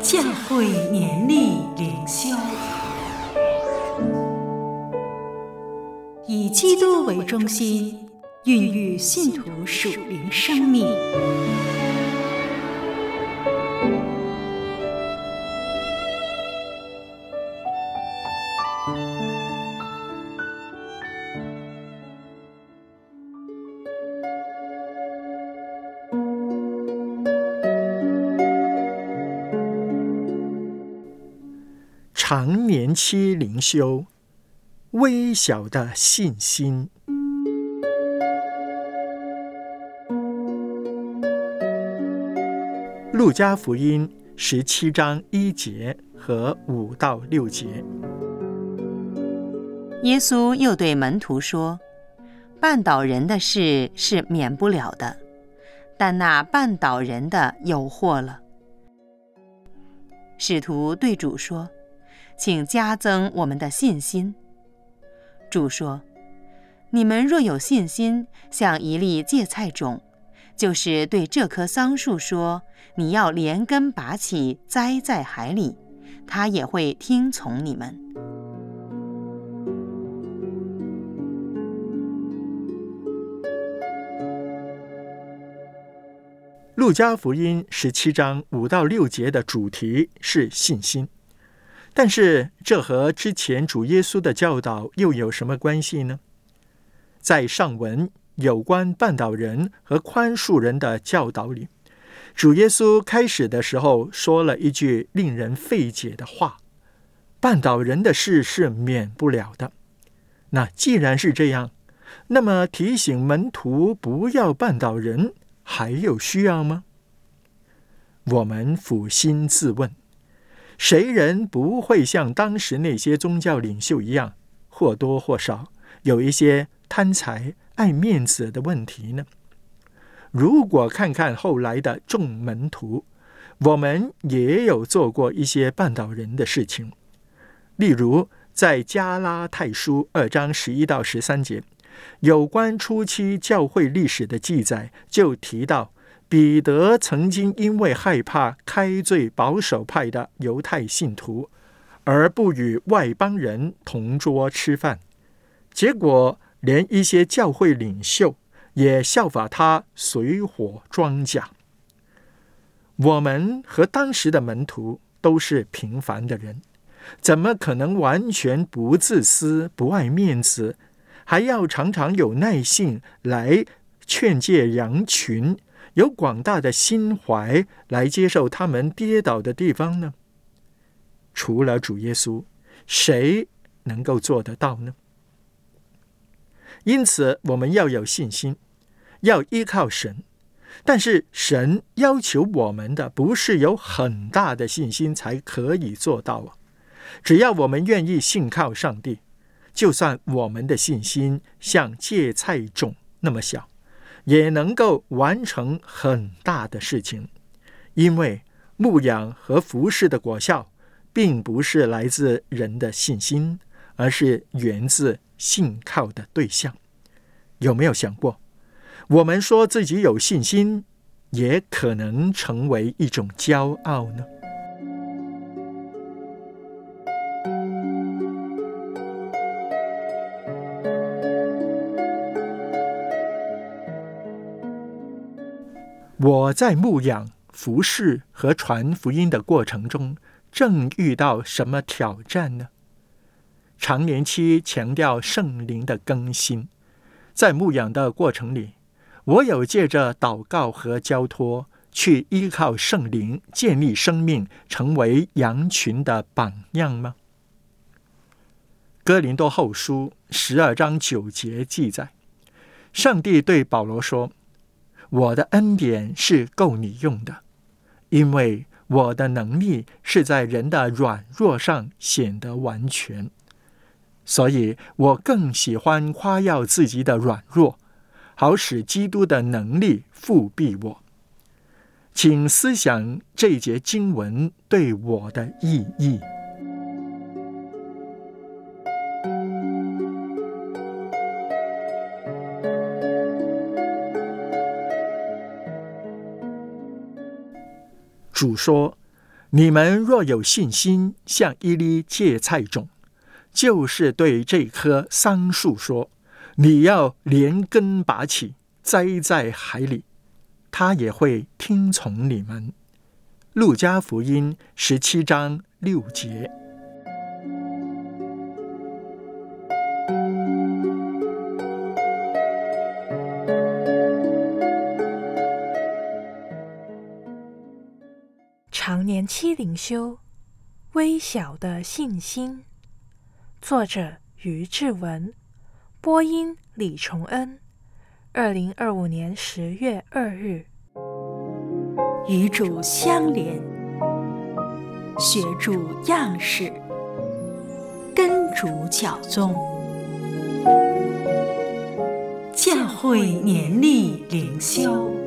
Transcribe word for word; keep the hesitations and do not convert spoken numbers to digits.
教会年历灵修，以基督为中心，孕育信徒属灵生命。 常年期灵修，微小的信心。路加福音十七章一节和五到六节。 耶稣又对门徒说：绊倒人的事是免不了的，但那绊倒人的有祸了。使徒对主说：请加增我们的信心。主说：你们若有信心，像一粒芥菜种，就是对这棵桑树说，你要连根拔起，栽在海里，它也会听从你们。 路加福音十七章五到六节的主题是信心，但是这和之前主耶稣的教导又有什么关系呢？在上文有关绊倒人和宽恕人的教导里，主耶稣开始的时候说了一句令人费解的话：绊倒人的事是免不了的。那既然是这样，那么提醒门徒不要绊倒人还有需要吗？我们俯心自问，谁人不会像当时那些宗教领袖一样，或多或少有一些贪财爱面子的问题呢？如果看看后来的众门徒，我们也有做过一些绊倒人的事情。例如在加拉太书二章十一到十三节，有关初期教会历史的记载就提到，彼得曾经因为害怕开罪保守派的犹太信徒，而不与外邦人同桌吃饭，结果连一些教会领袖也效法他随火装甲。我们和当时的门徒都是平凡的人，怎么可能完全不自私不爱面子，还要常常有耐性来劝诫羊群，有广大的心怀来接受他们跌倒的地方呢？除了主耶稣，谁能够做得到呢？因此我们要有信心，要依靠神，但是神要求我们的不是有很大的信心才可以做到啊！只要我们愿意信靠上帝，就算我们的信心像芥菜种那么小，也能够完成很大的事情。因为牧养和服事的果效并不是来自人的信心，而是源自信靠的对象。有没有想过，我们说自己有信心，也可能成为一种骄傲呢？我在牧养、服事和传福音的过程中，正遇到什么挑战呢？常年期强调圣灵的更新，在牧养的过程里，我有借着祷告和交托，去依靠圣灵建立生命，成为羊群的榜样吗？哥林多后书十二章九节记载，上帝对保罗说：我的恩典是够你用的，因为我的能力是在人的软弱上显得完全。所以我更喜欢夸耀自己的软弱，好使基督的能力复庇我。请思想这节经文对我的意义。主说： 你们若有信心，像一粒芥菜种，就是对这棵桑树说，你要连根拔起，栽在海里，他也会听从你们。路加福音十七章六节。 常年期灵修，微小的信心。作者于志文，播音李崇恩。二零二五年十月二日。 与主相连，学主样式，跟主教宗。教会年历灵修。